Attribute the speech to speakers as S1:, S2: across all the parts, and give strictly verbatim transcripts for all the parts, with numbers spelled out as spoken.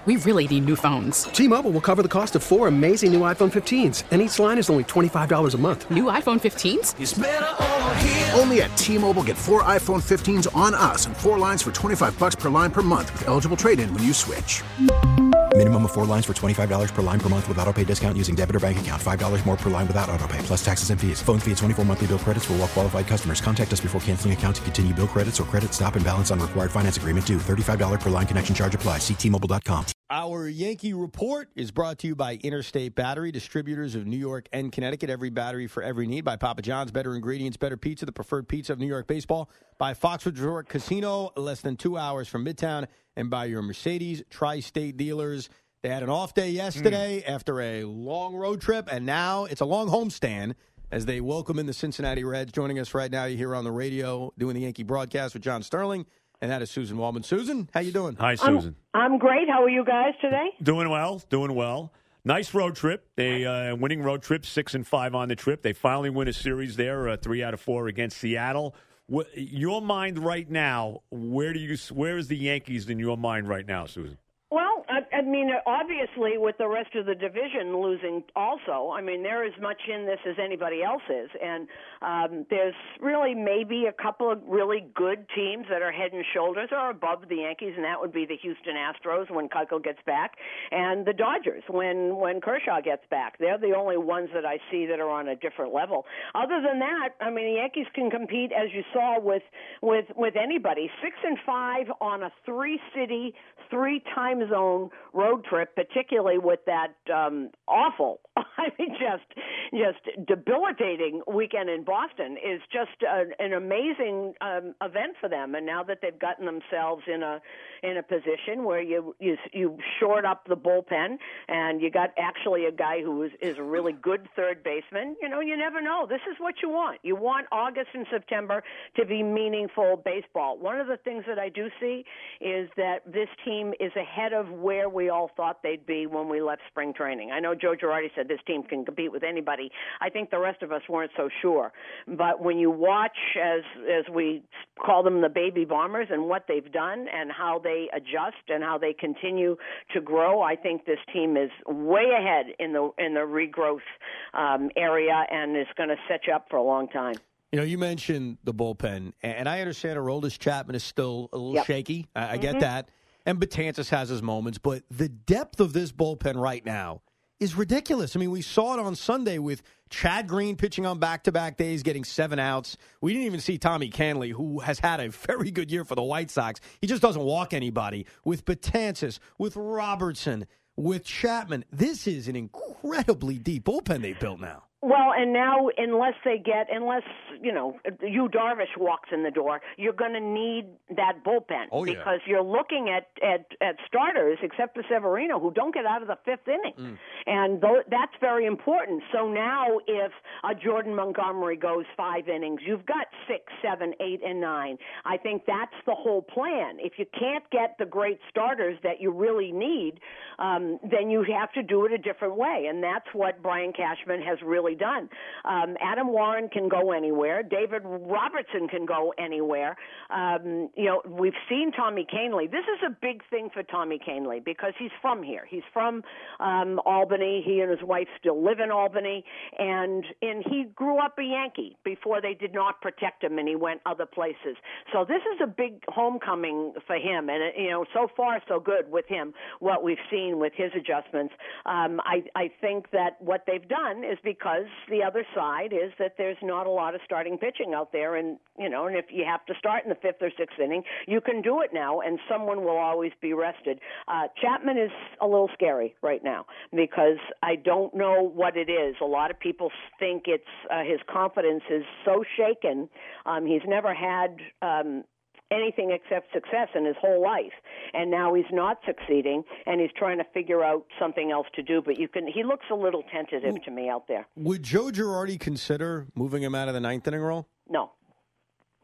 S1: we really need new phones.
S2: T-Mobile will cover the cost of four amazing new iPhone fifteens, and each line is only twenty-five dollars a month.
S1: New iPhone fifteens?
S3: It's better over here.
S4: Only at T-Mobile, get four iPhone fifteens on us and four lines for twenty-five dollars per line per month with eligible trade-in when you switch.
S5: Minimum of four lines for twenty-five dollars per line per month with autopay discount using debit or bank account. five dollars more per line without autopay, plus taxes and fees. Phone fee at twenty-four monthly bill credits for well-qualified customers. Contact us before canceling account to continue bill credits or credit stop and balance on required finance agreement due. thirty-five dollars per line connection charge applies. See T Mobile dot com.
S6: Our Yankee Report is brought to you by Interstate Battery, distributors of New York and Connecticut. Every battery for every need. By Papa John's, better ingredients, better pizza, the preferred pizza of New York baseball. By Foxwoods Resort Casino, less than two hours from Midtown. And by your Mercedes Tri-State dealers. They had an off day yesterday mm. after a long road trip, and now it's a long homestand as they welcome in the Cincinnati Reds. Joining us right now, you hear on the radio doing the Yankee broadcast with John Sterling, and that is Susan Waldman. Susan, how you doing?
S7: Hi, Susan.
S8: I'm, I'm great. How are you guys today?
S7: Doing well, doing well. Nice road trip. They uh, winning road trip, six and five on the trip. They finally win a series there, uh, three out of four against Seattle. What, your mind right now, where do you? Where is the Yankees in your mind right now, Susan?
S8: Well, I, I mean, obviously, with the rest of the division losing also, I mean, they're as much in this as anybody else is. And um, there's really maybe a couple of really good teams that are head and shoulders or above the Yankees, and that would be the Houston Astros when Keuchel gets back, and the Dodgers when, when Kershaw gets back. They're the only ones that I see that are on a different level. Other than that, I mean, the Yankees can compete, as you saw, with with, with anybody. Six and five on a three-city, three-time zone road trip, particularly with that um, awful, I mean, just just debilitating weekend in Boston is just a, an amazing um, event for them. And now that they've gotten themselves in a in a position where you you, you shored up the bullpen and you got actually a guy who is, is a really good third baseman, you know, you never know. This is what you want. You want August and September to be meaningful baseball. One of the things that I do see is that this team is ahead of where we all thought they'd be when we left spring training. I know Joe Girardi said this team can compete with anybody. I think the rest of us weren't so sure. But when you watch, as as we call them, the baby bombers, and what they've done and how they adjust and how they continue to grow, I think this team is way ahead in the in the regrowth um, area and is going to set you up for a long time.
S6: You know, you mentioned the bullpen, and I understand Aroldis Chapman is still a little
S8: yep.
S6: shaky. I, I
S8: mm-hmm.
S6: get that. And Betances has his moments, but the depth of this bullpen right now is ridiculous. I mean, we saw it on Sunday with Chad Green pitching on back-to-back days, getting seven outs. We didn't even see Tommy Canley, who has had a very good year for the White Sox. He just doesn't walk anybody. With Betances, with Robertson, with Chapman, this is an incredibly deep bullpen they've built now.
S8: Well, and now, unless they get, unless, you know, Yu Darvish walks in the door, you're going to need that bullpen.
S6: Oh, yeah.
S8: Because you're looking at, at, at starters, except for Severino, who don't get out of the fifth inning. Mm. And th- that's very important. So now if a Jordan Montgomery goes five innings, you've got six, seven, eight, and nine. I think that's the whole plan. If you can't get the great starters that you really need, um, then you have to do it a different way. And that's what Brian Cashman has really done. Um, Adam Warren can go anywhere. David Robertson can go anywhere. Um, you know, we've seen Tommy Canley. This is a big thing for Tommy Canley because he's from here. He's from um, Albany. He and his wife still live in Albany, and and he grew up a Yankee before they did not protect him, and he went other places. So this is a big homecoming for him, and you know, so far so good with him. What we've seen with his adjustments, um, I I think that what they've done is because the other side is that there's not a lot of starting pitching out there, and you know, and if you have to start in the fifth or sixth inning, you can do it now, and someone will always be rested. Uh, Chapman is a little scary right now because I don't know what it is. A lot of people think it's uh, his confidence is so shaken. Um, he's never had um, anything except success in his whole life, and now he's not succeeding, and he's trying to figure out something else to do. But you can, he looks a little tentative to me out there.
S6: Would Joe Girardi consider moving him out of the ninth inning role?
S8: No.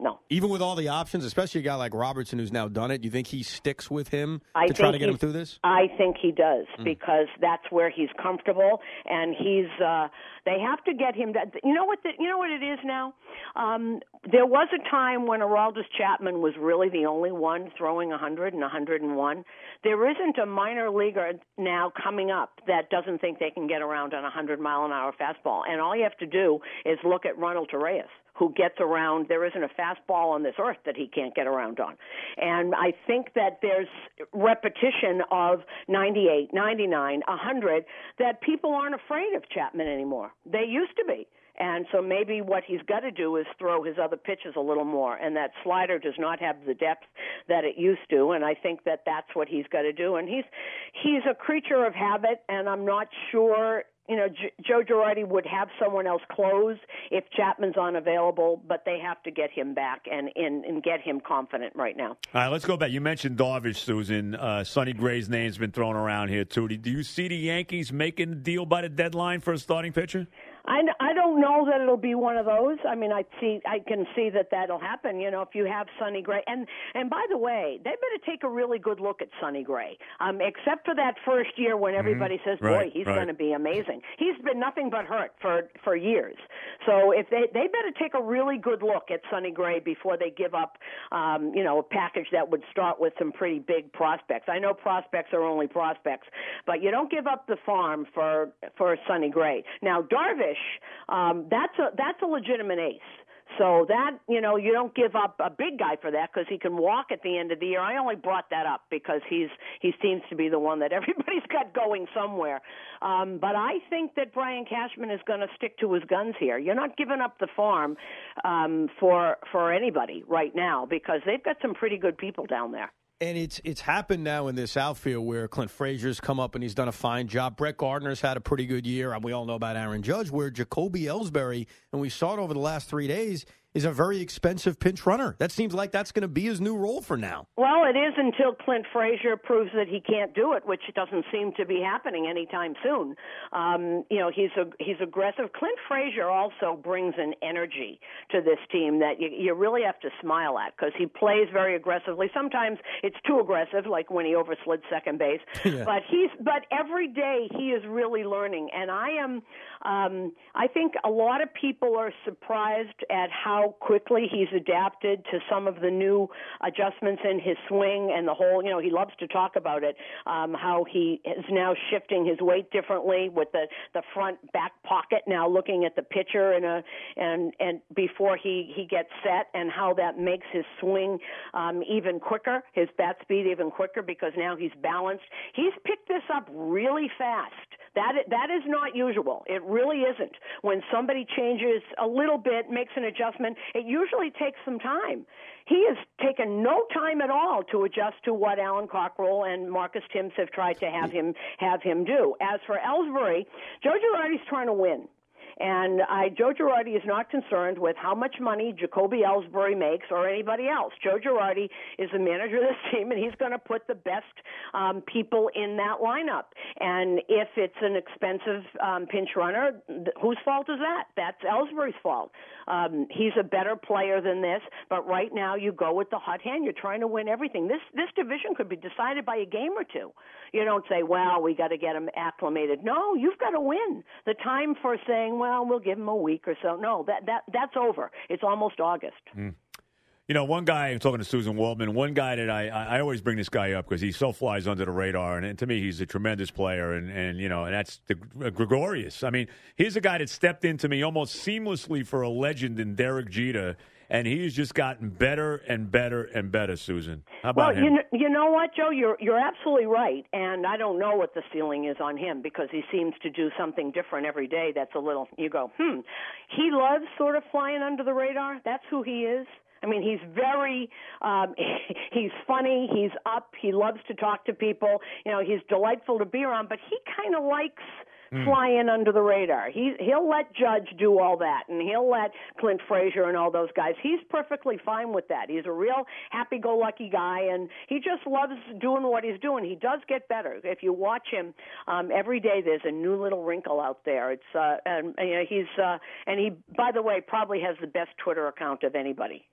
S8: no.
S6: Even with all the options, especially a guy like Robertson who's now done it, you think he sticks with him
S8: I
S6: to try
S8: think
S6: to get him
S8: he's-
S6: through this?
S8: I think he does
S6: Mm.
S8: because that's where he's comfortable, and he's. Uh, they have to get him. To, you know what? The, you know what it is now. Um, there was a time when Aroldis Chapman was really the only one throwing one hundred and one hundred one. There isn't a minor leaguer now coming up that doesn't think they can get around on a one hundred mile an hour fastball, and all you have to do is look at Ronald Torreyes, who gets around. There isn't a fastball on this earth that he can't get around on. And I think that there's repetition of ninety-eight, ninety-nine, one hundred, that people aren't afraid of Chapman anymore. They used to be. And so maybe what he's got to do is throw his other pitches a little more. And that slider does not have the depth that it used to. And I think that that's what he's got to do. And he's he's a creature of habit, and I'm not sure. You know, J- Joe Girardi would have someone else close if Chapman's unavailable, but they have to get him back and, and, and get him confident right now.
S7: All right, let's go back. You mentioned Darvish, Susan. Uh, Sonny Gray's name's been thrown around here, too. Do you see the Yankees making a deal by the deadline for a starting pitcher?
S8: I, I don't know that it'll be one of those. I mean, I see, I can see that that'll happen. You know, if you have Sonny Gray, and and by the way, they better take a really good look at Sonny Gray. Um, except for that first year when everybody mm-hmm. says, "Boy,
S7: right,
S8: he's
S7: right.
S8: going to be amazing." He's been nothing but hurt for for years. So if they they better take a really good look at Sonny Gray before they give up, um, you know, a package that would start with some pretty big prospects. I know prospects are only prospects, but you don't give up the farm for for Sonny Gray. Now Darvish. Um, that's a that's a legitimate ace. So that, you know, you don't give up a big guy for that because he can walk at the end of the year. I only brought that up because he's he seems to be the one that everybody's got going somewhere. Um, but I think that Brian Cashman is going to stick to his guns here. You're not giving up the farm um, for for anybody right now because they've got some pretty good people down there.
S6: And it's it's happened now in this outfield where Clint Frazier's come up and he's done a fine job. Brett Gardner's had a pretty good year, and we all know about Aaron Judge, where Jacoby Ellsbury, and we saw it over the last three days, is a very expensive pinch runner. That seems like that's going to be his new role for now.
S8: Well, it is until Clint Frazier proves that he can't do it, which doesn't seem to be happening anytime soon. Um, you know, he's a, he's aggressive. Clint Frazier also brings an energy to this team that you, you really have to smile at because he plays very aggressively. Sometimes it's too aggressive, like when he overslid second base. yeah. But he's but every day he is really learning, and I am. Um, I think a lot of people are surprised at how quickly he's adapted to some of the new adjustments in his swing and the whole, you know, he loves to talk about it, um, how he is now shifting his weight differently with the, the front back pocket now looking at the pitcher and a, and, and before he, he gets set and how that makes his swing um, even quicker, his bat speed even quicker because now he's balanced. He's picked this up really fast. That that is not usual. It really isn't. When somebody changes a little bit, makes an adjustment, it usually takes some time. He has taken no time at all to adjust to what Alan Cockrell and Marcus Timms have tried to have him have him do. As for Ellsbury, Joe Girardi's trying to win. And I, Joe Girardi is not concerned with how much money Jacoby Ellsbury makes or anybody else. Joe Girardi is the manager of this team, and he's going to put the best um, people in that lineup. And if it's an expensive um, pinch runner, th- whose fault is that? That's Ellsbury's fault. Um, he's a better player than this, but right now you go with the hot hand. You're trying to win everything. This this division could be decided by a game or two. You don't say, well, we got to get him acclimated. No, you've got to win. The time for saying, well, we'll give him a week or so. No, that, that that's over. It's almost August.
S7: Mm. You know, one guy, I'm talking to Susan Waldman, one guy that I, I always bring this guy up because he so flies under the radar, and, and to me, he's a tremendous player, and, and you know, and that's the, uh, Gregorius. I mean, he's a guy that stepped into me almost seamlessly for a legend in Derek Jeter, and he's just gotten better and better and better, Susan. How about
S8: well,
S7: him?
S8: you know, you know what, Joe? You're you're absolutely right, and I don't know what the ceiling is on him because he seems to do something different every day that's a little, you go, hmm. He loves sort of flying under the radar. That's who he is. I mean, he's very, um, he's funny, he's up, he loves to talk to people, you know, he's delightful to be around, but he kind of likes mm. flying under the radar. He, he'll let Judge do all that, and he'll let Clint Frazier and all those guys. He's perfectly fine with that. He's a real happy-go-lucky guy, and he just loves doing what he's doing. He does get better. If you watch him, um, every day there's a new little wrinkle out there. It's uh, and you know, he's uh, and he, by the way, probably has the best Twitter account of anybody.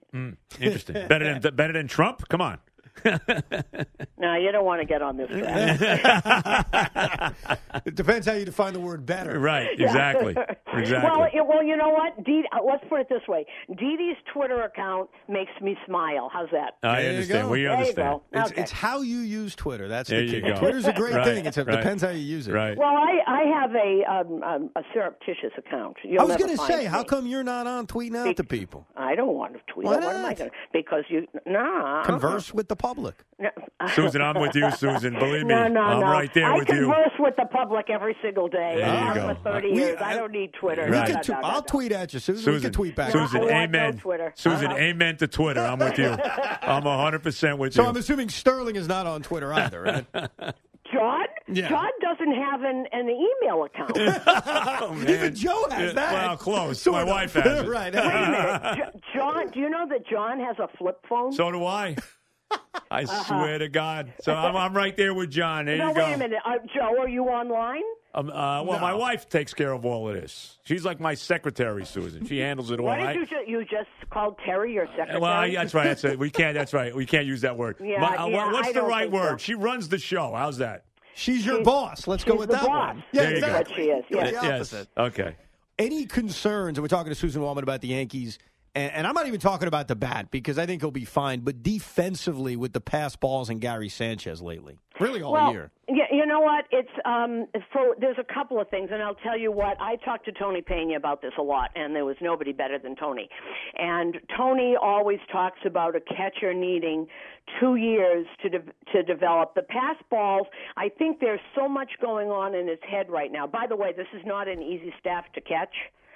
S7: Mm, interesting. better than better than Trump? Come on.
S8: No, you don't want to get on this track.
S6: It depends how you define the word better.
S7: Right, exactly. exactly.
S8: Well, it, well, you know what? Dee, uh, let's put it this way. Dee Dee's Twitter account makes me smile. How's that?
S7: I
S6: There you
S7: understand.
S6: go.
S7: We
S8: There you
S7: understand.
S8: go.
S6: It's,
S8: Okay.
S6: it's how you use Twitter. That's
S7: There
S6: the
S7: you
S6: key.
S7: go.
S6: Twitter's a great
S7: Right,
S6: thing. It
S7: right.
S6: depends how you use it.
S7: Right.
S8: Well, I, I have a um, um, a surreptitious account. You'll
S6: I was
S8: never
S6: going to
S8: find
S6: say, how
S8: me.
S6: come you're not on tweeting out to people?
S8: I don't want to tweet.
S6: Why
S8: What am I
S6: not?
S8: going to? Because you, nah.
S6: Converse with the public.
S7: Susan, I'm with you, Susan. Believe me,
S8: No, no,
S7: I'm
S8: no.
S7: right there
S8: I
S7: with you.
S8: converse with the public every single day.
S7: There you
S8: I've
S7: go.
S8: been for thirty
S6: We-
S8: years. I don't need Twitter.
S6: We
S7: Right.
S6: can
S8: No,
S6: tw-
S8: no, no,
S6: I'll
S8: no.
S6: tweet at you, Susan. we
S7: Susan,
S6: can tweet back.
S7: Susan,
S8: I want no
S7: amen.
S8: Twitter.
S7: Susan,
S8: Uh-huh.
S7: amen to Twitter. I'm with you. I'm one hundred percent with
S6: So
S7: you.
S6: I'm assuming Sterling is not on Twitter either, right?
S8: John?
S6: Yeah.
S8: John doesn't have an, an email account.
S7: oh, man.
S6: Even Joe has
S7: Yeah,
S6: that.
S7: Well, close.
S6: Sort
S7: My
S6: of.
S7: wife has it.
S6: right.
S8: Wait a minute. Jo- John, do you know that John has a flip phone?
S7: So do I. I swear to God. So I'm, I'm right there with John. There
S8: no,
S7: you go.
S8: wait a minute. Uh, Joe, are you online?
S7: Um, uh, well,
S6: No.
S7: my wife takes care of all of this. She's like my secretary, Susan. She handles it all.
S8: Why did
S7: I-
S8: you, ju- you just called Terry your secretary?
S7: Well, I, that's right. That's it. We can't. That's right. We can't use that word.
S8: Yeah,
S7: My- uh,
S8: yeah,
S7: what's
S8: I
S7: the
S8: don't
S7: right
S8: think so.
S7: word? She runs the show. How's that?
S6: She's your
S8: She's-
S6: boss. Let's go
S8: she's
S6: with
S8: the
S6: that
S8: boss.
S6: one. Yeah,
S7: There you go.
S6: exactly.
S8: But she is,
S6: You're
S8: yeah.
S6: the
S7: Yes.
S6: opposite.
S7: Okay.
S6: Any concerns, and we're talking to Susan Wallman about the Yankees, and, and I'm not even talking about the bat because I think he'll be fine, but defensively with the pass balls and Gary Sanchez lately. Really all
S8: well,
S6: year.
S8: Yeah, you know what? It's um, for there's a couple of things, and I'll tell you what. I talked to Tony Pena about this a lot, and there was nobody better than Tony. And Tony always talks about a catcher needing two years to de- to develop the pass balls. I think there's so much going on in his head right now. By the way, this is not an easy staff to catch.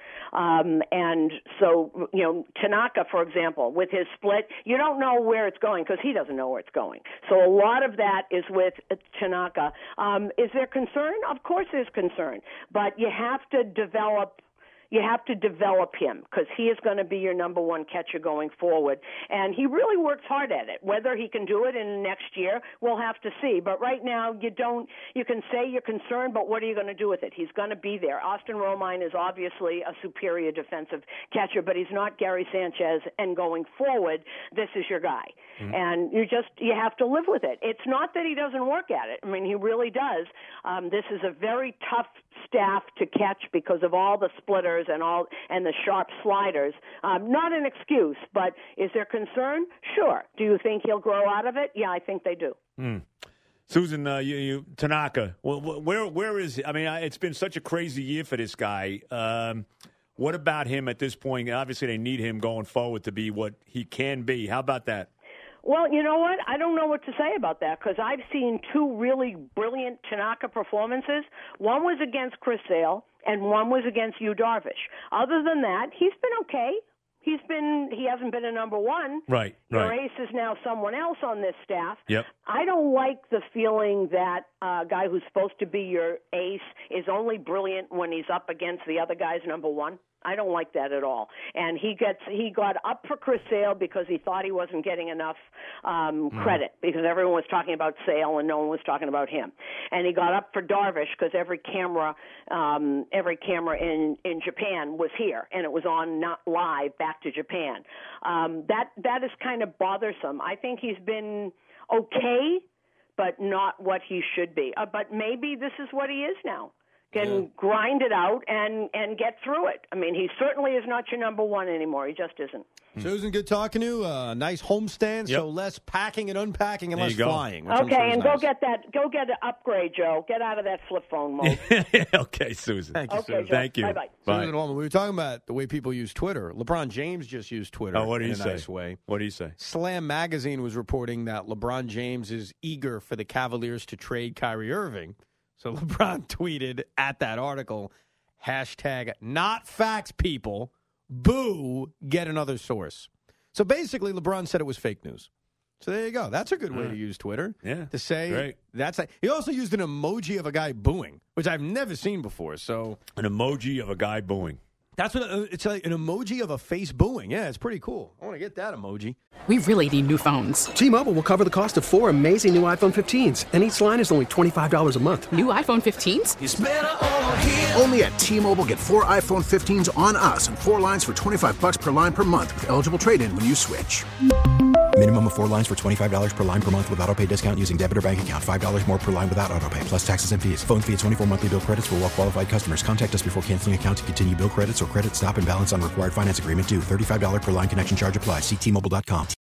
S8: Um, and so, you know, Tanaka, for example, with his split, you don't know where it's going because he doesn't know where it's going. So a lot of that is with Tanaka. Um, is there concern? Of course there's concern. But you have to develop You have to develop him because he is going to be your number one catcher going forward. And he really works hard at it. Whether he can do it in next year, we'll have to see. But right now, you don't. You can say you're concerned, but what are you going to do with it? He's going to be there. Austin Romine is obviously a superior defensive catcher, but he's not Gary Sanchez. And going forward, this is your guy. Mm-hmm. And you just you have to live with it. It's not that he doesn't work at it. I mean, he really does. Um, this is a very tough staff to catch because of all the splitters and all and the sharp sliders. Um, not an excuse, but is there concern? Sure. Do you think he'll grow out of it? Yeah, I think they do.
S7: Mm. Susan, uh, you, you Tanaka, well, where where is I mean, it's been such a crazy year for this guy. Um, what about him at this point? Obviously, they need him going forward to be what he can be. How about that?
S8: Well, you know what? I don't know what to say about that because I've seen two really brilliant Tanaka performances. One was against Chris Sale, and one was against Yu Darvish. Other than that, he's been okay. He's been he hasn't been a number one.
S7: Right,
S8: Your
S7: right.
S8: ace is now someone else on this staff.
S7: Yep.
S8: I don't like the feeling that a guy who's supposed to be your ace is only brilliant when he's up against the other guy's number one. I don't like that at all. And he gets he got up for Chris Sale because he thought he wasn't getting enough um,
S7: Mm.
S8: credit because everyone was talking about Sale and no one was talking about him. And he got up for Darvish because every camera um, every camera in, in Japan was here and it was on not live back to Japan. Um, that that is kind of bothersome. I think he's been okay, but not what he should be. Uh, but maybe this is what he is now. Can yeah. grind it out and, and get through it. I mean, he certainly is not your number one anymore. He just isn't.
S6: Susan, good talking to you. Uh, nice homestand,
S7: yep.
S6: so less packing and unpacking and
S7: there
S6: less flying.
S8: Okay, and
S6: nice.
S8: go get that. Go get an upgrade, Joe. Get out of that flip phone mode.
S7: Okay, Susan.
S6: Thank you,
S8: okay,
S6: Susan.
S8: Joe.
S7: Thank you.
S8: Bye-bye.
S7: Bye.
S6: Susan Wallman, we were talking about the way people use Twitter. LeBron James just used Twitter
S7: Oh, what did
S6: in
S7: he
S6: a
S7: say?
S6: nice way.
S7: What did he say?
S6: Slam Magazine was reporting that LeBron James is eager for the Cavaliers to trade Kyrie Irving. So LeBron tweeted at that article, hashtag not facts, people, boo, get another source. So basically, LeBron said it was fake news. So there you go. That's a good way
S7: uh,
S6: to use Twitter.
S7: Yeah.
S6: To say
S7: great.
S6: that's a, he also used an emoji of a guy booing, which I've never seen before. So
S7: An emoji of a guy booing.
S6: That's what uh, it's like, an emoji of a face booing. Yeah, it's pretty cool. I want to get that emoji.
S1: We really need new phones.
S2: T-Mobile will cover the cost of four amazing new iPhone fifteens, and each line is only twenty-five dollars a month.
S1: New iPhone fifteens?
S4: It's better over here. Only at T-Mobile, get four iPhone fifteens on us and four lines for twenty-five bucks per line per month with eligible trade-in when you switch.
S5: Minimum of four lines for twenty-five dollars per line per month with autopay discount using debit or bank account. five dollars more per line without autopay, plus taxes and fees. Phone fee at twenty-four monthly bill credits for well-qualified customers. Contact us before canceling account to continue bill credits or credit stop and balance on required finance agreement due. thirty-five dollars per line connection charge applies. See T Mobile dot com.